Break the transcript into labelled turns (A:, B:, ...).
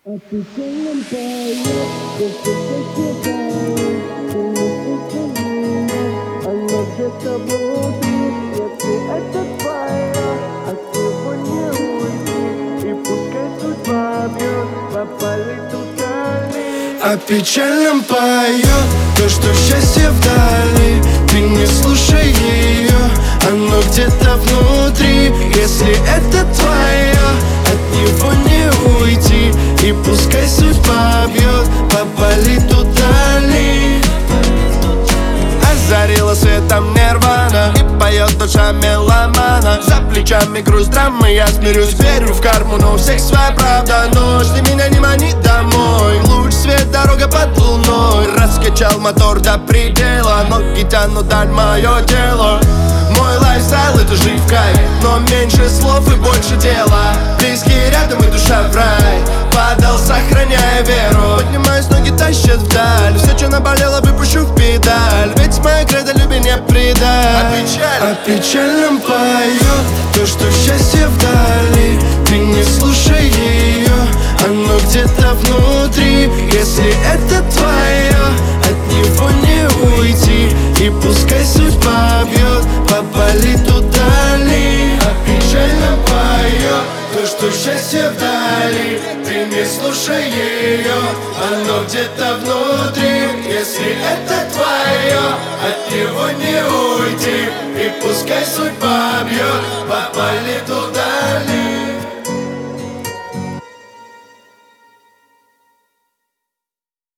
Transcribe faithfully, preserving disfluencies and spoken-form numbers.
A: А печальном поет, то, что засыпает, ты не слышишь меня, оно где-то внутри. Если это твое, от него не уйти, и пускай судьба бьет по полету вдали.
B: О печальном поет то, что счастье вдали. Ты не слушай ее, оно где-то внутри. Если это твое, от него не уйти, и пускай судьба бьет по политу дали. Озарила светом нирвана, и поет душа меломана. За плечами груз драмы, я смирюсь, верю в карму, но у всех своя правда. Ночь, ты меня не мани домой. Луч, свет, дорога под луной. Раскачал мотор до предела, ноги тянут даль, мое дело. Мой лайфстайл — это жить в кайф, но меньше слов и больше дела. Близкие рядом и душа в рай. Падал, сохраняя веру. Поднимаюсь, ноги тащат вдаль. Все, что наболело, выпущу в педаль. Ведь моя кредо люби не предать. О печаль, о печальном поет то, что счастье вдали. Ты не слушай ее, оно где-то внутри. Если это твое, от него не уйти, и пускай судьба бьет по политу дали. О печальном поет то, что счастье вдали. Ты не слушай ее, оно где-то внутри. Если это твое, от него не уйти, и пускай судьба бьет